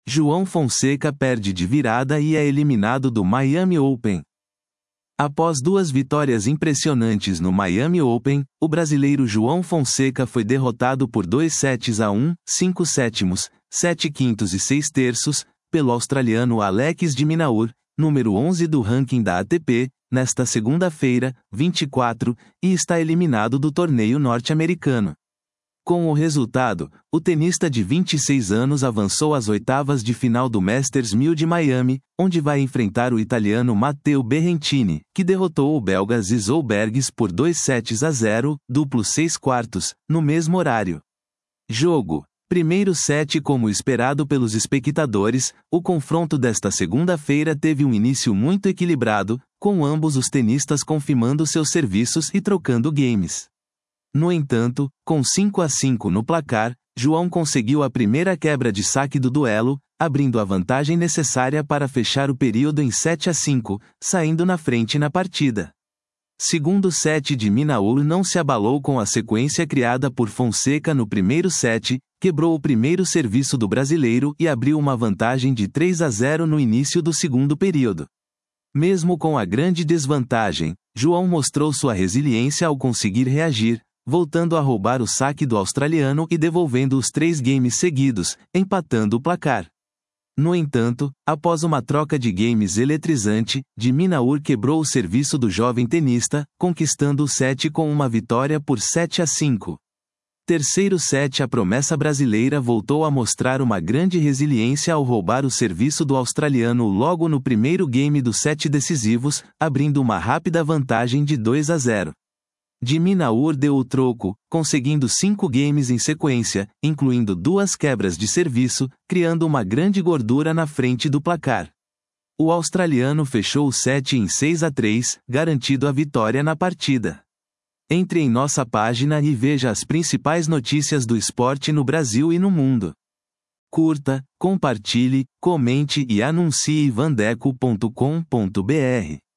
João Fonseca perde de virada e é eliminado do Miami Open. Após 2 vitórias impressionantes no Miami Open, o brasileiro João Fonseca foi derrotado por 2-1, 5/7, 7/5 e 6/3, pelo australiano Alex de Minaur, número 11 do ranking da ATP, nesta segunda-feira, 24, e está eliminado do torneio norte-americano. Com o resultado, o tenista de 26 anos avançou às oitavas de final do Masters 1000 de Miami, onde vai enfrentar o italiano Matteo Berrettini, que derrotou o belga Zizou Bergs por 2-0, duplo 6/4, no mesmo horário. Jogo. Primeiro set. Como esperado pelos espectadores, o confronto desta segunda-feira teve um início muito equilibrado, com ambos os tenistas confirmando seus serviços e trocando games. No entanto, com 5-5 no placar, João conseguiu a primeira quebra de saque do duelo, abrindo a vantagem necessária para fechar o período em 7-5, saindo na frente na partida. Segundo set de Minaur não se abalou com a sequência criada por Fonseca no primeiro set, quebrou o primeiro serviço do brasileiro e abriu uma vantagem de 3-0 no início do segundo período. Mesmo com a grande desvantagem, João mostrou sua resiliência ao conseguir reagir, voltando a roubar o saque do australiano e devolvendo os 3 games seguidos, empatando o placar. No entanto, após uma troca de games eletrizante, de Minaur quebrou o serviço do jovem tenista, conquistando o set com uma vitória por 7-5. Terceiro set. A promessa brasileira voltou a mostrar uma grande resiliência ao roubar o serviço do australiano logo no primeiro game dos 7 decisivos, abrindo uma rápida vantagem de 2-0. De Minaur deu o troco, conseguindo 5 games em sequência, incluindo 2 quebras de serviço, criando uma grande gordura na frente do placar. O australiano fechou o set em 6-3, garantindo a vitória na partida. Entre em nossa página e veja as principais notícias do esporte no Brasil e no mundo. Curta, compartilhe, comente e anuncie vandeco.com.br.